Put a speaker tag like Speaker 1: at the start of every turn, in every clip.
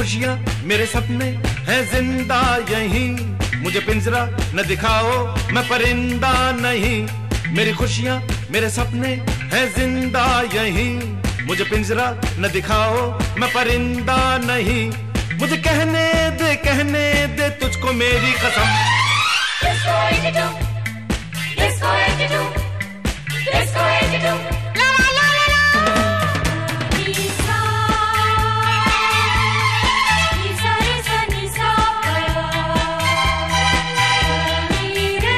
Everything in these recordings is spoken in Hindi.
Speaker 1: खुशियाँ मेरे सपने हैं जिंदा यहीं, मुझे पिंजरा न दिखाओ मैं परिंदा नहीं। मेरी खुशियाँ मेरे सपने हैं जिंदा यहीं, मुझे पिंजरा न दिखाओ मैं परिंदा नहीं। मुझे कहने दे तुझको मेरी कसम।
Speaker 2: Disco 82, Disco 82, Disco 82, la la la la la. Nisa, Nisa Nisa Nisa, Nire,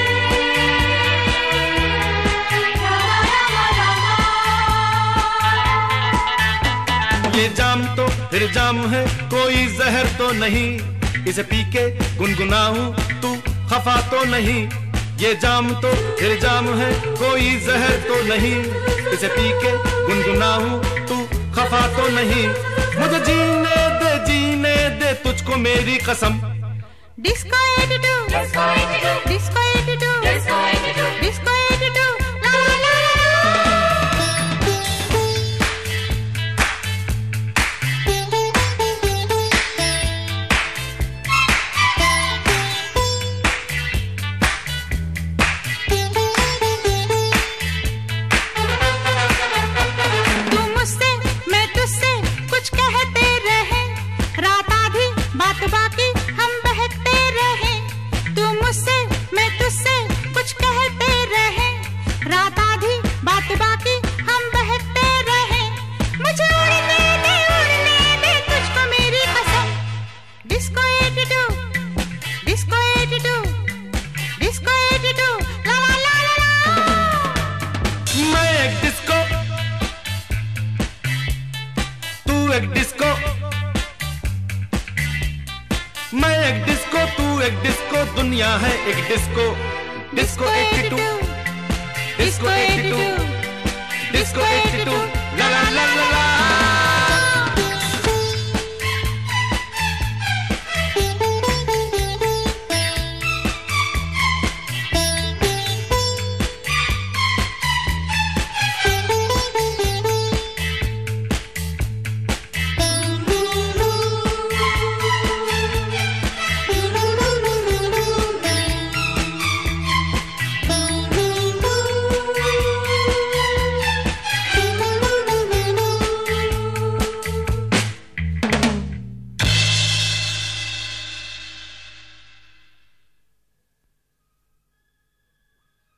Speaker 2: Rama Rama Rama.
Speaker 1: ये जाम तो फिर जाम है, कोई जहर तो नहीं, इसे पी के गुनगुनाऊं तू खफा तो नहीं। ये जाम तो फिर जाम है, कोई जहर तो नहीं, इसे पी के गुनगुनाऊं तू खफा तो नहीं। मुझे जीने दे तुझको मेरी कसम।
Speaker 2: Disco 82, Disco 82, Disco 82, Disco 82, Disco 82, la la la la. बाकी हम बहकते रहे, तू मुझसे मैं तुझसे कुछ कहते रहे, रात आधी बात बाकी हम बहकते रहे। मुझे उड़ने दे तुझको मेरी कसम। Disco 82, Disco 82, Disco 82, ला ला ला ला ला।
Speaker 1: मैं एक डिस्को, तू एक डिस्को, मैं एक डिस्को तू एक डिस्को, दुनिया है एक डिस्को। Disco 82, disco 82, disco 82।